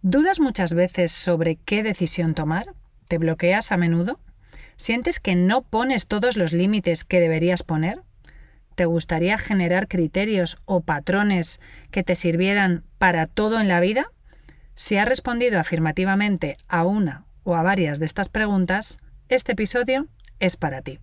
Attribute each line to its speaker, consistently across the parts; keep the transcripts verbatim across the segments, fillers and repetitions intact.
Speaker 1: ¿Dudas muchas veces sobre qué decisión tomar? ¿Te bloqueas a menudo? ¿Sientes que no pones todos los límites que deberías poner? ¿Te gustaría generar criterios o patrones que te sirvieran para todo en la vida? Si has respondido afirmativamente a una o a varias de estas preguntas, este episodio es para ti.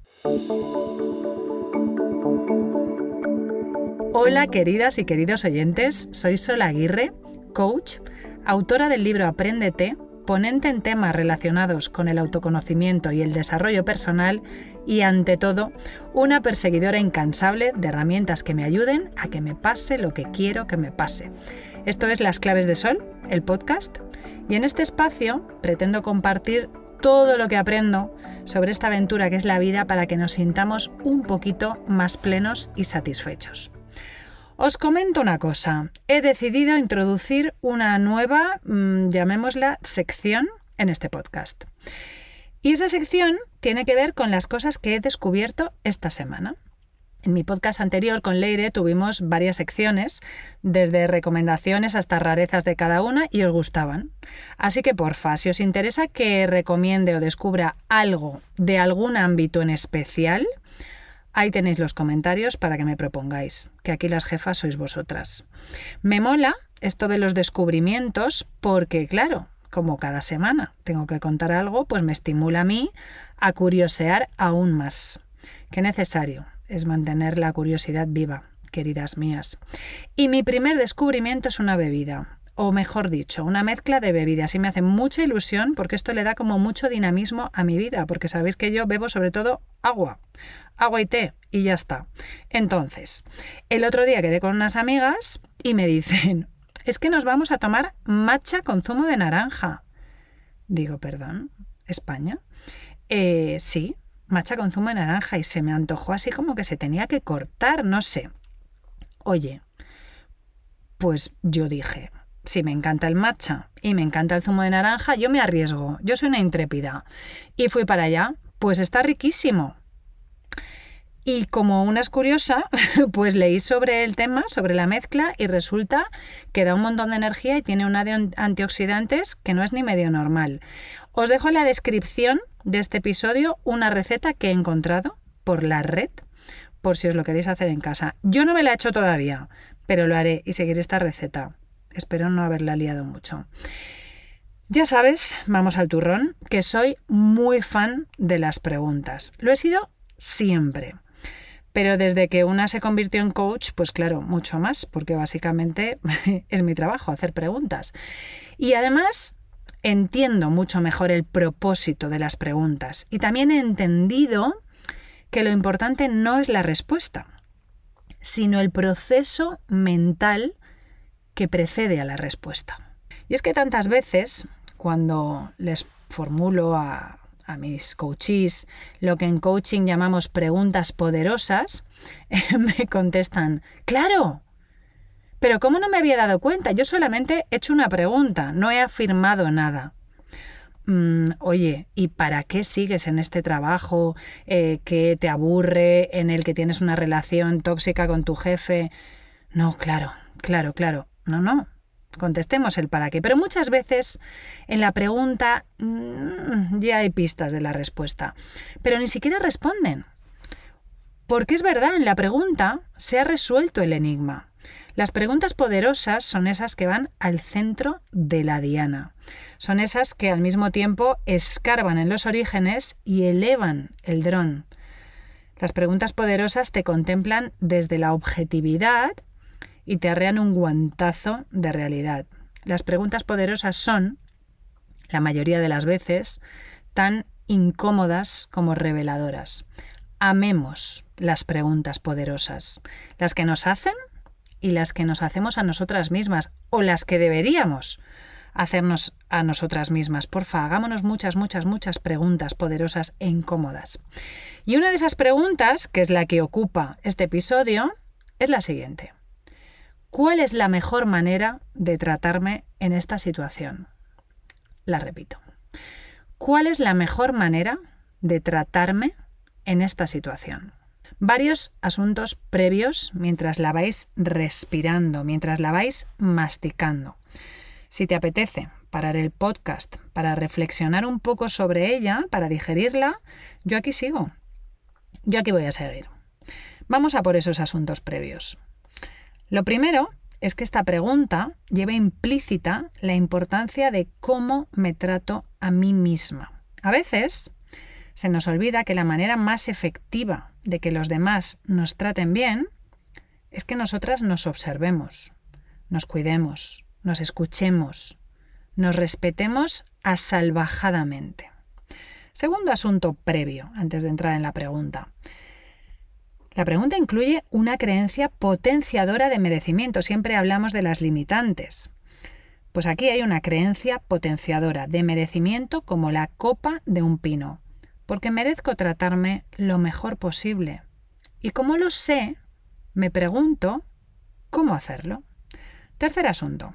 Speaker 1: Hola queridas y queridos oyentes, soy Sol Aguirre, coach, autora del libro Apréndete, ponente en temas relacionados con el autoconocimiento y el desarrollo personal y, ante todo, una perseguidora incansable de herramientas que me ayuden a que me pase lo que quiero que me pase. Esto es Las Claves de Sol, el podcast, y en este espacio pretendo compartir todo lo que aprendo sobre esta aventura que es la vida para que nos sintamos un poquito más plenos y satisfechos. Os comento una cosa, he decidido introducir una nueva, mmm, llamémosla, sección en este podcast. Y esa sección tiene que ver con las cosas que he descubierto esta semana. En mi podcast anterior con Leire tuvimos varias secciones, desde recomendaciones hasta rarezas de cada una, y os gustaban. Así que porfa, si os interesa que recomiende o descubra algo de algún ámbito en especial, ahí tenéis los comentarios para que me propongáis, que aquí las jefas sois vosotras. Me mola esto de los descubrimientos porque, claro, como cada semana tengo que contar algo, pues me estimula a mí a curiosear aún más. Qué necesario es mantener la curiosidad viva, queridas mías. Y mi primer descubrimiento es una bebida, o mejor dicho, una mezcla de bebidas, y me hace mucha ilusión porque esto le da como mucho dinamismo a mi vida, porque sabéis que yo bebo sobre todo agua, agua y té, y ya está. Entonces, el otro día quedé con unas amigas y me dicen, es que nos vamos a tomar matcha con zumo de naranja. Digo, perdón, ¿España? Eh, sí, matcha con zumo de naranja, y se me antojó así como que se tenía que cortar, no sé. Oye, pues yo dije, si me encanta el matcha y me encanta el zumo de naranja, yo me arriesgo, yo soy una intrépida. Y fui para allá, pues está riquísimo. Y como una es curiosa, pues leí sobre el tema, sobre la mezcla, y resulta que da un montón de energía y tiene una de antioxidantes que no es ni medio normal. Os dejo en la descripción de este episodio una receta que he encontrado por la red, por si os lo queréis hacer en casa. Yo no me la he hecho todavía, pero lo haré y seguiré esta receta. Espero no haberla liado mucho. Ya sabes, vamos al turrón, que soy muy fan de las preguntas. Lo he sido siempre. Pero desde que una se convirtió en coach, pues claro, mucho más, porque básicamente es mi trabajo hacer preguntas. Y además entiendo mucho mejor el propósito de las preguntas. Y también he entendido que lo importante no es la respuesta, sino el proceso mental que precede a la respuesta. Y es que tantas veces, cuando les formulo a, a mis coachees lo que en coaching llamamos preguntas poderosas, me contestan, ¡claro! Pero ¿cómo no me había dado cuenta? Yo solamente he hecho una pregunta, no he afirmado nada. Mm, oye, ¿y para qué sigues en este trabajo eh, que te aburre, en el que tienes una relación tóxica con tu jefe? No, claro, claro, claro. No, no, contestemos el para qué. Pero muchas veces en la pregunta mmm, ya hay pistas de la respuesta, pero ni siquiera responden. Porque es verdad, en la pregunta se ha resuelto el enigma. Las preguntas poderosas son esas que van al centro de la diana. Son esas que al mismo tiempo escarban en los orígenes y elevan el dron. Las preguntas poderosas te contemplan desde la objetividad y te arrean un guantazo de realidad. Las preguntas poderosas son, la mayoría de las veces, tan incómodas como reveladoras. Amemos las preguntas poderosas, las que nos hacen y las que nos hacemos a nosotras mismas, o las que deberíamos hacernos a nosotras mismas. Porfa, hagámonos muchas, muchas, muchas preguntas poderosas e incómodas. Y una de esas preguntas, que es la que ocupa este episodio, es la siguiente. ¿Cuál es la mejor manera de tratarme en esta situación? La repito. ¿Cuál es la mejor manera de tratarme en esta situación? Varios asuntos previos mientras la vais respirando, mientras la vais masticando. Si te apetece, parar el podcast para reflexionar un poco sobre ella, para digerirla, yo aquí sigo. Yo aquí voy a seguir. Vamos a por esos asuntos previos. Lo primero es que esta pregunta lleva implícita la importancia de cómo me trato a mí misma. A veces se nos olvida que la manera más efectiva de que los demás nos traten bien es que nosotras nos observemos, nos cuidemos, nos escuchemos, nos respetemos asalvajadamente. Segundo asunto previo, antes de entrar en la pregunta. La pregunta incluye una creencia potenciadora de merecimiento. Siempre hablamos de las limitantes. Pues aquí hay una creencia potenciadora de merecimiento como la copa de un pino, porque merezco tratarme lo mejor posible. Y como lo sé, me pregunto cómo hacerlo. Tercer asunto.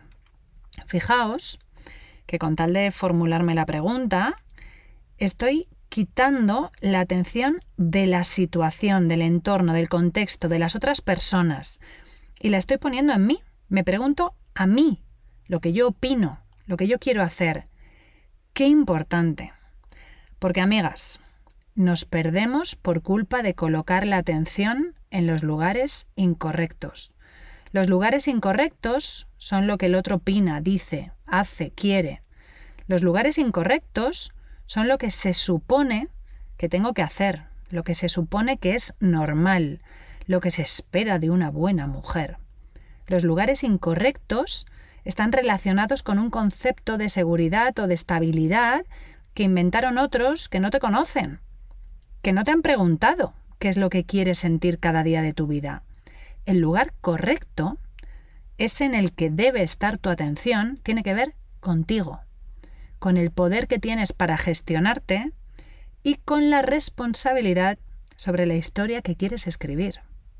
Speaker 1: Fijaos que con tal de formularme la pregunta, estoy quitando la atención de la situación, del entorno, del contexto, de las otras personas y la estoy poniendo en mí. Me pregunto a mí, lo que yo opino, lo que yo quiero hacer. Qué importante. Porque, amigas, nos perdemos por culpa de colocar la atención en los lugares incorrectos. Los lugares incorrectos son lo que el otro opina, dice, hace, quiere. Los lugares incorrectos son lo que se supone que tengo que hacer, lo que se supone que es normal, lo que se espera de una buena mujer. Los lugares incorrectos están relacionados con un concepto de seguridad o de estabilidad que inventaron otros que no te conocen, que no te han preguntado qué es lo que quieres sentir cada día de tu vida. El lugar correcto, ese en el que debe estar tu atención, tiene que ver contigo, con el poder que tienes para gestionarte y con la responsabilidad sobre la historia que quieres escribir.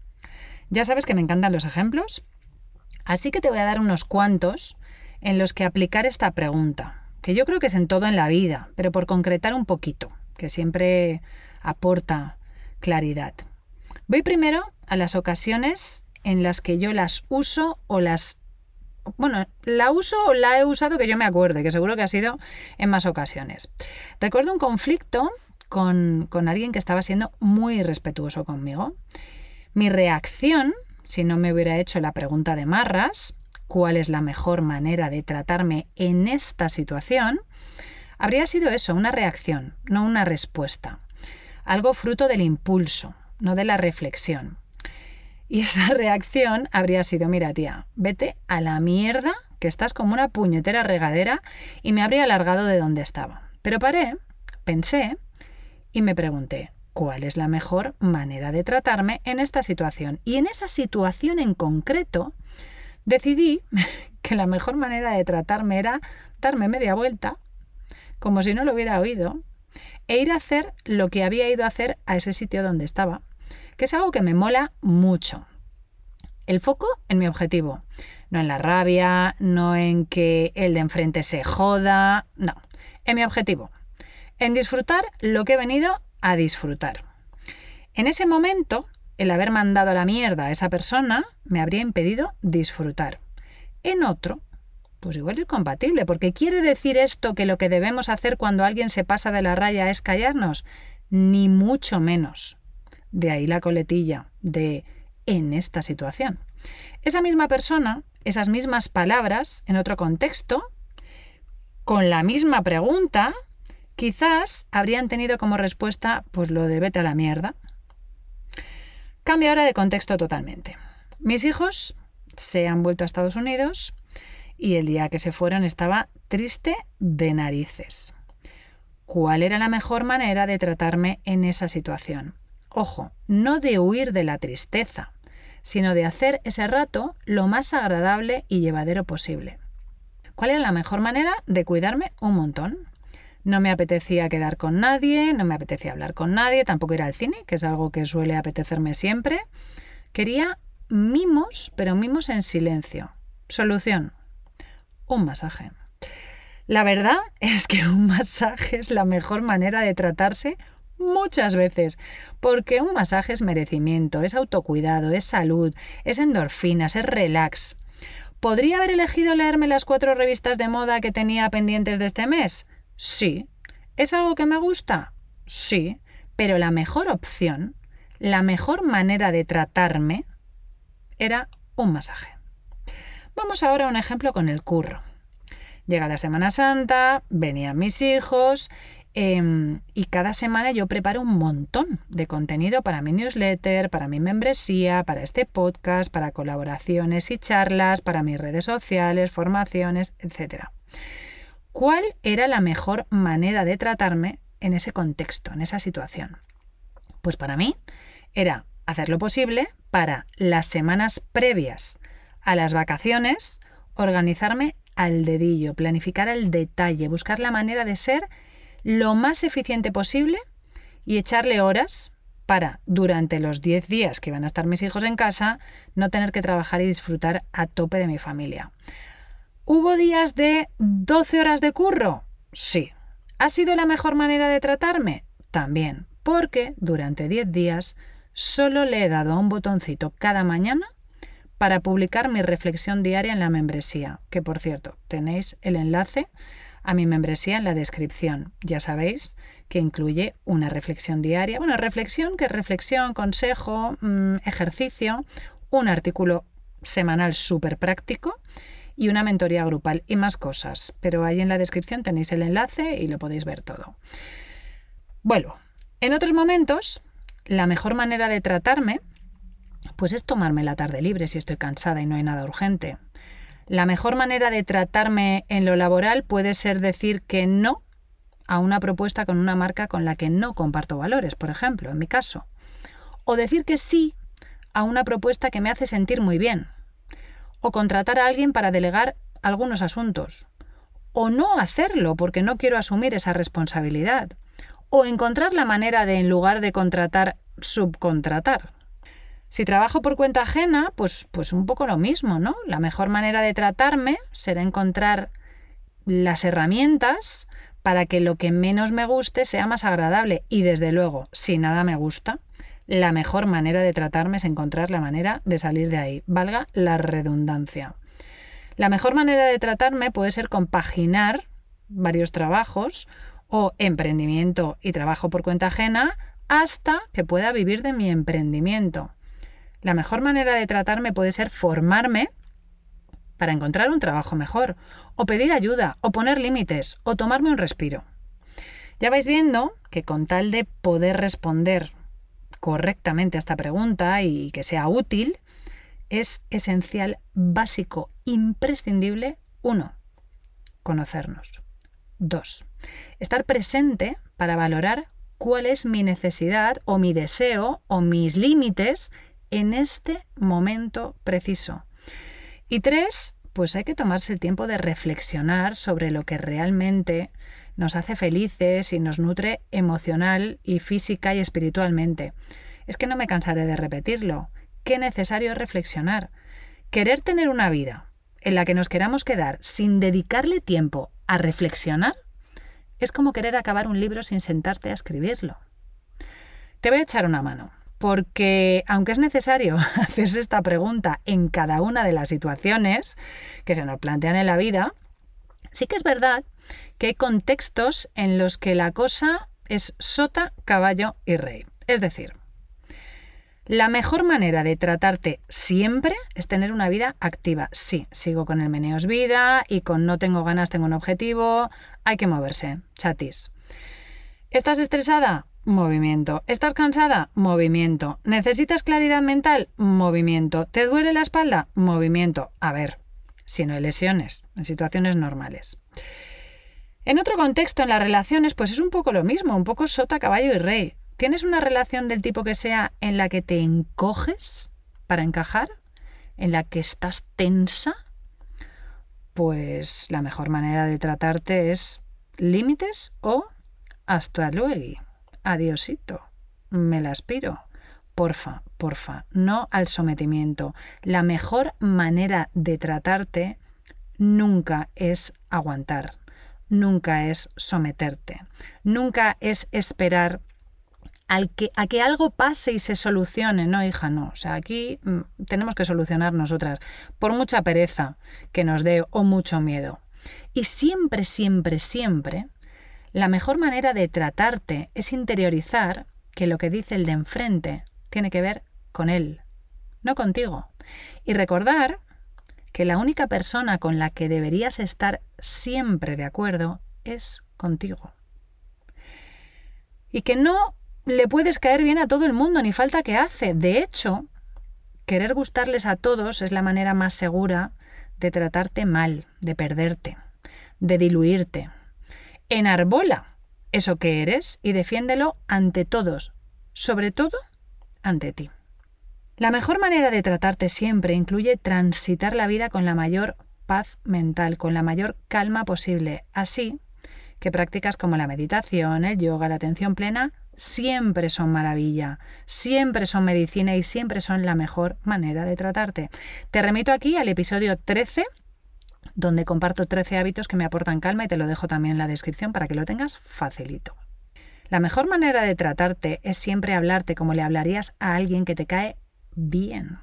Speaker 1: Ya sabes que me encantan los ejemplos, así que te voy a dar unos cuantos en los que aplicar esta pregunta, que yo creo que es en todo en la vida, pero por concretar un poquito, que siempre aporta claridad. Voy primero a las ocasiones en las que yo las uso o las Bueno, la uso o la he usado que yo me acuerde, que seguro que ha sido en más ocasiones. Recuerdo un conflicto con, con alguien que estaba siendo muy irrespetuoso conmigo. Mi reacción, si no me hubiera hecho la pregunta de marras, ¿cuál es la mejor manera de tratarme en esta situación?, habría sido eso, una reacción, no una respuesta. Algo fruto del impulso, no de la reflexión. Y esa reacción habría sido, mira tía, vete a la mierda, que estás como una puñetera regadera, y me habría alargado de donde estaba. Pero paré, pensé y me pregunté, ¿cuál es la mejor manera de tratarme en esta situación? Y en esa situación en concreto, decidí que la mejor manera de tratarme era darme media vuelta, como si no lo hubiera oído, e ir a hacer lo que había ido a hacer a ese sitio donde estaba, que es algo que me mola mucho. El foco en mi objetivo, no en la rabia, no en que el de enfrente se joda, no, en mi objetivo, en disfrutar lo que he venido a disfrutar. En ese momento, el haber mandado a la mierda a esa persona me habría impedido disfrutar. En otro, pues igual es compatible, porque ¿quiere decir esto que lo que debemos hacer cuando alguien se pasa de la raya es callarnos? Ni mucho menos. De ahí la coletilla de en esta situación. Esa misma persona, esas mismas palabras, en otro contexto, con la misma pregunta, quizás habrían tenido como respuesta pues lo de vete a la mierda. Cambio ahora de contexto totalmente. Mis hijos se han vuelto a Estados Unidos y el día que se fueron estaba triste de narices. ¿Cuál era la mejor manera de tratarme en esa situación? Ojo, no de huir de la tristeza, sino de hacer ese rato lo más agradable y llevadero posible. ¿Cuál era la mejor manera de cuidarme? Un montón. No me apetecía quedar con nadie, no me apetecía hablar con nadie, tampoco ir al cine, que es algo que suele apetecerme siempre. Quería mimos, pero mimos en silencio. Solución: un masaje. La verdad es que un masaje es la mejor manera de tratarse muchas veces, porque un masaje es merecimiento, es autocuidado, es salud, es endorfinas, es relax. ¿Podría haber elegido leerme las cuatro revistas de moda que tenía pendientes de este mes? Sí. ¿Es algo que me gusta? Sí. Pero la mejor opción, la mejor manera de tratarme era un masaje. Vamos ahora a un ejemplo con el curro. Llega la Semana Santa, venían mis hijos eh, y cada semana yo preparo un montón de contenido para mi newsletter, para mi membresía, para este podcast, para colaboraciones y charlas, para mis redes sociales, formaciones, etcétera. ¿Cuál era la mejor manera de tratarme en ese contexto, en esa situación? Pues para mí era hacer lo posible para las semanas previas a las vacaciones, organizarme al dedillo, planificar al detalle, buscar la manera de ser lo más eficiente posible y echarle horas para, durante los diez días que iban a estar mis hijos en casa, no tener que trabajar y disfrutar a tope de mi familia. ¿Hubo días de doce horas de curro? Sí. ¿Ha sido la mejor manera de tratarme? También, porque durante diez días solo le he dado a un botoncito cada mañana para publicar mi reflexión diaria en la membresía, que por cierto, tenéis el enlace a mi membresía en la descripción. Ya sabéis que incluye una reflexión diaria, bueno, reflexión, que es reflexión, consejo, mmm, ejercicio, un artículo semanal súper práctico y una mentoría grupal y más cosas. Pero ahí en la descripción tenéis el enlace y lo podéis ver todo. Vuelvo. En otros momentos, la mejor manera de tratarme pues es tomarme la tarde libre si estoy cansada y no hay nada urgente. La mejor manera de tratarme en lo laboral puede ser decir que no a una propuesta con una marca con la que no comparto valores, por ejemplo, en mi caso. O decir que sí a una propuesta que me hace sentir muy bien. O contratar a alguien para delegar algunos asuntos. O no hacerlo porque no quiero asumir esa responsabilidad. O encontrar la manera de, en lugar de contratar, subcontratar. Si trabajo por cuenta ajena, pues, pues un poco lo mismo, ¿no? La mejor manera de tratarme será encontrar las herramientas para que lo que menos me guste sea más agradable. Y desde luego, si nada me gusta, la mejor manera de tratarme es encontrar la manera de salir de ahí. Valga la redundancia. La mejor manera de tratarme puede ser compaginar varios trabajos o emprendimiento y trabajo por cuenta ajena hasta que pueda vivir de mi emprendimiento. La mejor manera de tratarme puede ser formarme para encontrar un trabajo mejor, o pedir ayuda, o poner límites, o tomarme un respiro. Ya vais viendo que con tal de poder responder correctamente a esta pregunta y que sea útil, es esencial, básico, imprescindible, uno, conocernos. Dos, estar presente para valorar cuál es mi necesidad o mi deseo o mis límites en este momento preciso. Y tres, pues hay que tomarse el tiempo de reflexionar sobre lo que realmente nos hace felices y nos nutre emocional y física y espiritualmente. Es que no me cansaré de repetirlo. Qué necesario es reflexionar. Querer tener una vida en la que nos queramos quedar sin dedicarle tiempo a reflexionar es como querer acabar un libro sin sentarte a escribirlo. Te voy a echar una mano. Porque aunque es necesario hacerse esta pregunta en cada una de las situaciones que se nos plantean en la vida, sí que es verdad que hay contextos en los que la cosa es sota, caballo y rey. Es decir, la mejor manera de tratarte siempre es tener una vida activa. Sí, sigo con el meneos vida y con no tengo ganas, tengo un objetivo. Hay que moverse, chatis. ¿Estás estresada? Movimiento. ¿Estás cansada? Movimiento. ¿Necesitas claridad mental? Movimiento. ¿Te duele la espalda? Movimiento. A ver, si no hay lesiones, en situaciones normales. En otro contexto, en las relaciones, pues es un poco lo mismo, un poco sota, caballo y rey. ¿Tienes una relación del tipo que sea en la que te encoges para encajar? ¿En la que estás tensa? Pues la mejor manera de tratarte es límites o hasta luego. Adiosito, me la aspiro. Porfa, porfa, no al sometimiento. La mejor manera de tratarte nunca es aguantar, nunca es someterte, nunca es esperar al que, a que algo pase y se solucione. No, hija, no. O sea, aquí mm, tenemos que solucionar nosotras, por mucha pereza que nos dé o mucho miedo. Y siempre, siempre, siempre, la mejor manera de tratarte es interiorizar que lo que dice el de enfrente tiene que ver con él, no contigo. Y recordar que la única persona con la que deberías estar siempre de acuerdo es contigo. Y que no le puedes caer bien a todo el mundo, ni falta que hace. De hecho, querer gustarles a todos es la manera más segura de tratarte mal, de perderte, de diluirte. Enarbola eso que eres y defiéndelo ante todos, sobre todo ante ti. La mejor manera de tratarte siempre incluye transitar la vida con la mayor paz mental, con la mayor calma posible. Así que prácticas como la meditación, el yoga, la atención plena, siempre son maravilla, siempre son medicina y siempre son la mejor manera de tratarte. Te remito aquí al episodio trece, donde comparto trece hábitos que me aportan calma y te lo dejo también en la descripción para que lo tengas facilito. La mejor manera de tratarte es siempre hablarte como le hablarías a alguien que te cae bien.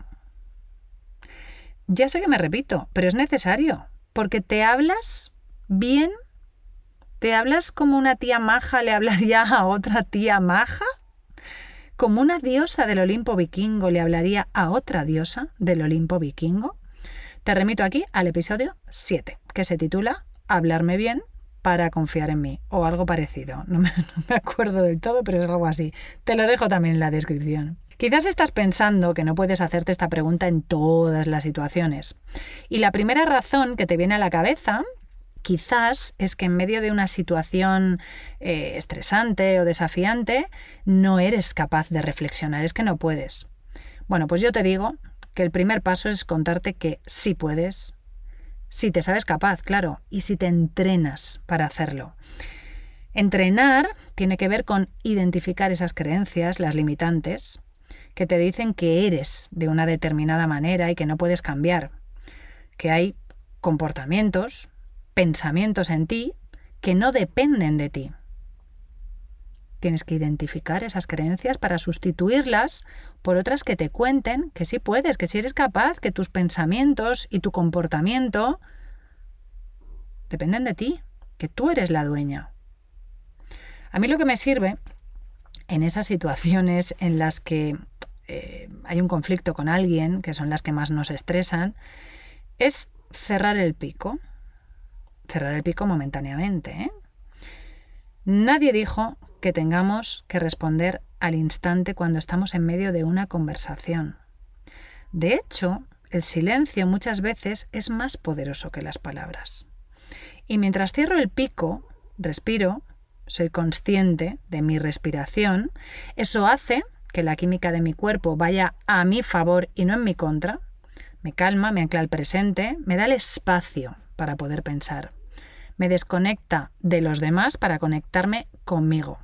Speaker 1: Ya sé que me repito, pero es necesario, porque te hablas bien. ¿Te hablas como una tía maja le hablaría a otra tía maja? ¿Como una diosa del Olimpo vikingo le hablaría a otra diosa del Olimpo vikingo? Te remito aquí al episodio siete, que se titula Hablarme bien para confiar en mí, o algo parecido. No me, no me acuerdo del todo, pero es algo así. Te lo dejo también en la descripción. Quizás estás pensando que no puedes hacerte esta pregunta en todas las situaciones. Y la primera razón que te viene a la cabeza quizás es que en medio de una situación eh, estresante o desafiante no eres capaz de reflexionar, es que no puedes. Bueno, pues yo te digo que el primer paso es contarte que sí puedes, si te sabes capaz, claro, y si te entrenas para hacerlo. Entrenar tiene que ver con identificar esas creencias, las limitantes, que te dicen que eres de una determinada manera y que no puedes cambiar, que hay comportamientos, pensamientos en ti que no dependen de ti. Tienes que identificar esas creencias para sustituirlas por otras que te cuenten que sí puedes, que sí eres capaz, que tus pensamientos y tu comportamiento dependen de ti, que tú eres la dueña. A mí lo que me sirve en esas situaciones en las que eh, hay un conflicto con alguien, que son las que más nos estresan, es cerrar el pico. Cerrar el pico momentáneamente, ¿eh? Nadie dijo que tengamos que responder al instante cuando estamos en medio de una conversación. De hecho, el silencio muchas veces es más poderoso que las palabras. Y mientras cierro el pico, respiro, soy consciente de mi respiración, eso hace que la química de mi cuerpo vaya a mi favor y no en mi contra. Me calma, me ancla al presente, me da el espacio para poder pensar. Me desconecta de los demás para conectarme conmigo.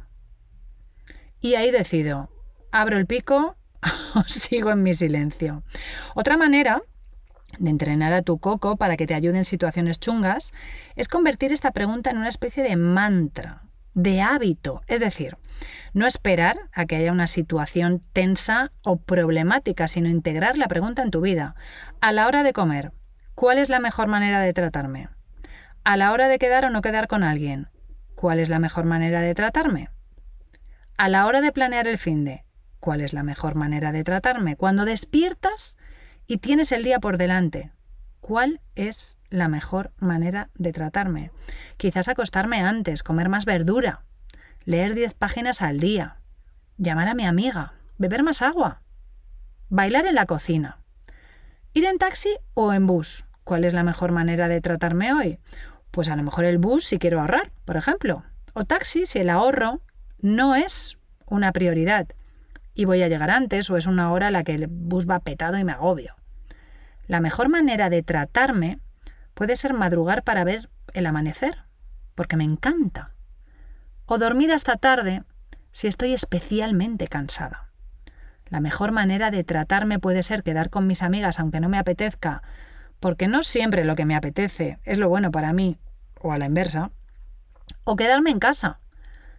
Speaker 1: Y ahí decido, ¿abro el pico o sigo en mi silencio? Otra manera de entrenar a tu coco para que te ayude en situaciones chungas es convertir esta pregunta en una especie de mantra, de hábito. Es decir, no esperar a que haya una situación tensa o problemática, sino integrar la pregunta en tu vida. A la hora de comer, ¿cuál es la mejor manera de tratarme? A la hora de quedar o no quedar con alguien, ¿cuál es la mejor manera de tratarme? A la hora de planear el finde, ¿cuál es la mejor manera de tratarme? Cuando despiertas y tienes el día por delante, ¿cuál es la mejor manera de tratarme? Quizás acostarme antes, comer más verdura, leer diez páginas al día, llamar a mi amiga, beber más agua, bailar en la cocina, ir en taxi o en bus. ¿Cuál es la mejor manera de tratarme hoy? Pues a lo mejor el bus si quiero ahorrar, por ejemplo, o taxi si el ahorro no es una prioridad y voy a llegar antes o es una hora a la que el bus va petado y me agobio. La mejor manera de tratarme puede ser madrugar para ver el amanecer, porque me encanta. O dormir hasta tarde si estoy especialmente cansada. La mejor manera de tratarme puede ser quedar con mis amigas aunque no me apetezca, porque no siempre lo que me apetece es lo bueno para mí, o a la inversa, o quedarme en casa,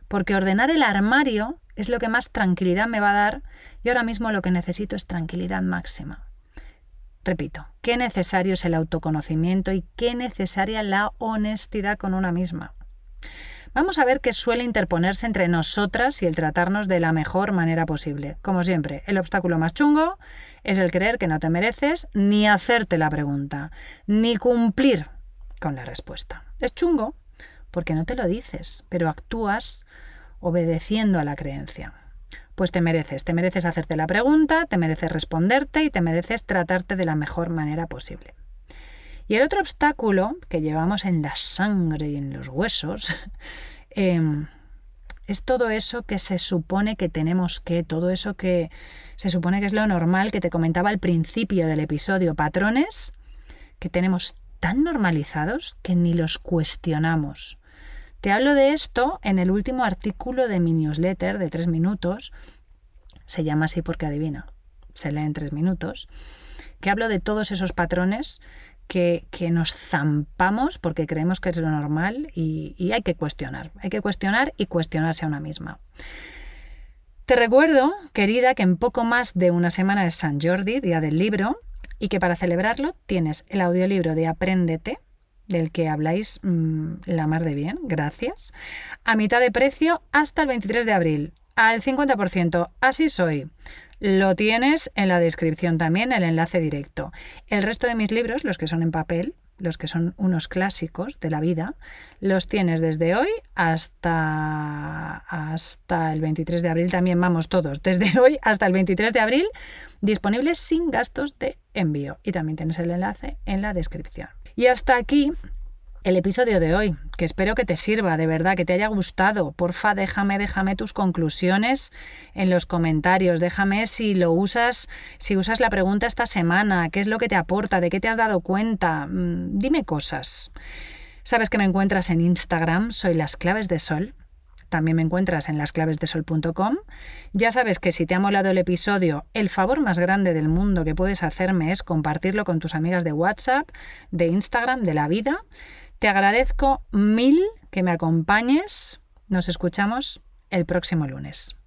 Speaker 1: porque ordenar el armario es lo que más tranquilidad me va a dar y ahora mismo lo que necesito es tranquilidad máxima. Repito, qué necesario es el autoconocimiento y qué necesaria la honestidad con una misma. Vamos a ver qué suele interponerse entre nosotras y el tratarnos de la mejor manera posible. Como siempre, el obstáculo más chungo es el creer que no te mereces ni hacerte la pregunta, ni cumplir con la respuesta. Es chungo porque no te lo dices, pero actúas obedeciendo a la creencia. Pues te mereces, te mereces hacerte la pregunta, te mereces responderte y te mereces tratarte de la mejor manera posible. Y el otro obstáculo que llevamos en la sangre y en los huesos eh, es todo eso que se supone que tenemos que, todo eso que se supone que es lo normal que te comentaba al principio del episodio, patrones que tenemos tan normalizados que ni los cuestionamos. Te hablo de esto en el último artículo de mi newsletter de tres minutos, se llama así porque adivina, se lee en tres minutos, que hablo de todos esos patrones Que, que nos zampamos porque creemos que es lo normal y, y hay que cuestionar, hay que cuestionar y cuestionarse a una misma. Te recuerdo, querida, que en poco más de una semana es San Jordi, Día del Libro, y que para celebrarlo tienes el audiolibro de Apréndete, del que habláis mmm, la mar de bien, gracias, a mitad de precio hasta el veintitrés de abril, al cincuenta por ciento, así soy. Lo tienes en la descripción también, el enlace directo. El resto de mis libros, los que son en papel, los que son unos clásicos de la vida, los tienes desde hoy hasta, hasta el veintitrés de abril, también vamos todos, desde hoy hasta el veintitrés de abril, disponibles sin gastos de envío. Y también tienes el enlace en la descripción. Y hasta aquí el episodio de hoy, que espero que te sirva, de verdad, que te haya gustado. Porfa, déjame, déjame tus conclusiones en los comentarios. Déjame si lo usas, si usas la pregunta esta semana, qué es lo que te aporta, de qué te has dado cuenta. Dime cosas. Sabes que me encuentras en Instagram, soy Las Claves de Sol. También me encuentras en las claves de sol punto com. Ya sabes que si te ha molado el episodio, el favor más grande del mundo que puedes hacerme es compartirlo con tus amigas de WhatsApp, de Instagram, de la vida. Te agradezco mil que me acompañes. Nos escuchamos el próximo lunes.